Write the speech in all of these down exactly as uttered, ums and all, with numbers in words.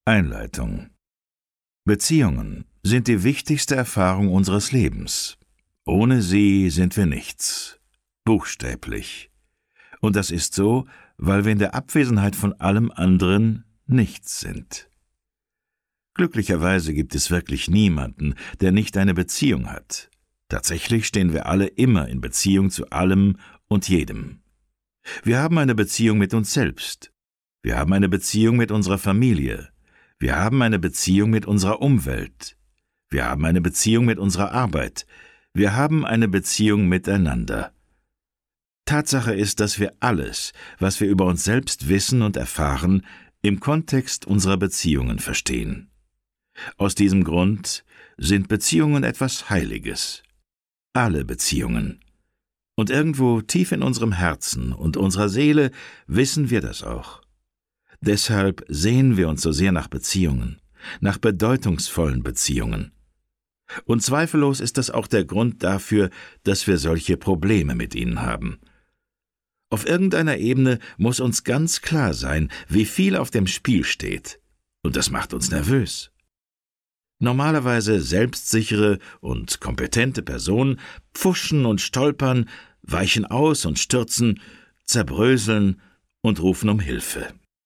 Einleitung. Beziehungen sind die wichtigste Erfahrung unseres Lebens. Ohne sie sind wir nichts. Buchstäblich. Und das ist so, weil wir in der Abwesenheit von allem anderen nichts sind. Glücklicherweise gibt es wirklich niemanden, der nicht eine Beziehung hat. Tatsächlich stehen wir alle immer in Beziehung zu allem und jedem. Wir haben eine Beziehung mit uns selbst. Wir haben eine Beziehung mit unserer Familie. Wir haben eine Beziehung mit unserer Umwelt. Wir haben eine Beziehung mit unserer Arbeit. Wir haben eine Beziehung miteinander. Tatsache ist, dass wir alles, was wir über uns selbst wissen und erfahren, im Kontext unserer Beziehungen verstehen. Aus diesem Grund sind Beziehungen etwas Heiliges. Alle Beziehungen. Und irgendwo tief in unserem Herzen und unserer Seele wissen wir das auch. Deshalb sehen wir uns so sehr nach Beziehungen, nach bedeutungsvollen Beziehungen. Und zweifellos ist das auch der Grund dafür, dass wir solche Probleme mit ihnen haben. Auf irgendeiner Ebene muss uns ganz klar sein, wie viel auf dem Spiel steht. Und das macht uns nervös. Normalerweise selbstsichere und kompetente Personen pfuschen und stolpern, weichen aus und stürzen, zerbröseln und rufen um Hilfe.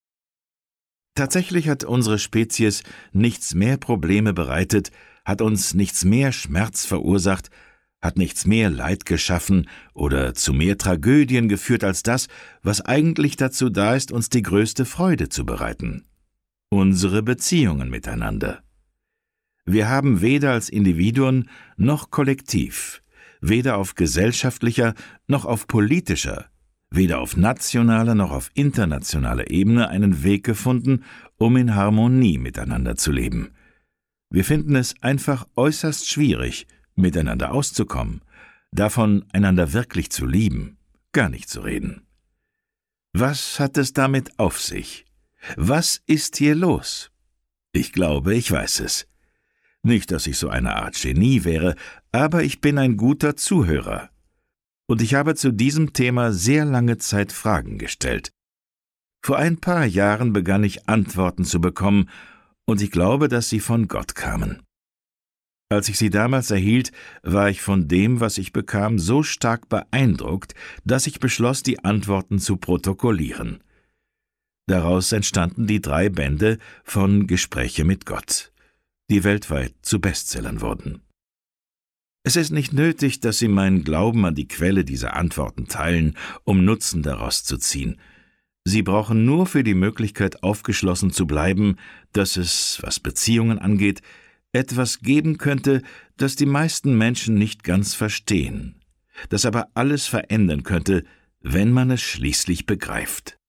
Tatsächlich hat unsere Spezies nichts mehr Probleme bereitet, hat uns nichts mehr Schmerz verursacht, hat nichts mehr Leid geschaffen oder zu mehr Tragödien geführt als das, was eigentlich dazu da ist, uns die größte Freude zu bereiten. Unsere Beziehungen miteinander. Wir haben weder als Individuen noch kollektiv, weder auf gesellschaftlicher noch auf politischer, weder auf nationaler noch auf internationaler Ebene einen Weg gefunden, um in Harmonie miteinander zu leben. Wir finden es einfach äußerst schwierig, miteinander auszukommen, davon einander wirklich zu lieben, gar nicht zu reden. Was hat es damit auf sich? Was ist hier los? Ich glaube, ich weiß es. Nicht, dass ich so eine Art Genie wäre, aber ich bin ein guter Zuhörer. Und ich habe zu diesem Thema sehr lange Zeit Fragen gestellt. Vor ein paar Jahren begann ich Antworten zu bekommen, und ich glaube, dass sie von Gott kamen. Als ich sie damals erhielt, war ich von dem, was ich bekam, so stark beeindruckt, dass ich beschloss, die Antworten zu protokollieren. Daraus entstanden die drei Bände von Gespräche mit Gott, die weltweit zu Bestsellern wurden. Es ist nicht nötig, dass Sie meinen Glauben an die Quelle dieser Antworten teilen, um Nutzen daraus zu ziehen. Sie brauchen nur für die Möglichkeit aufgeschlossen zu bleiben, dass es, was Beziehungen angeht, etwas geben könnte, das die meisten Menschen nicht ganz verstehen, das aber alles verändern könnte, wenn man es schließlich begreift.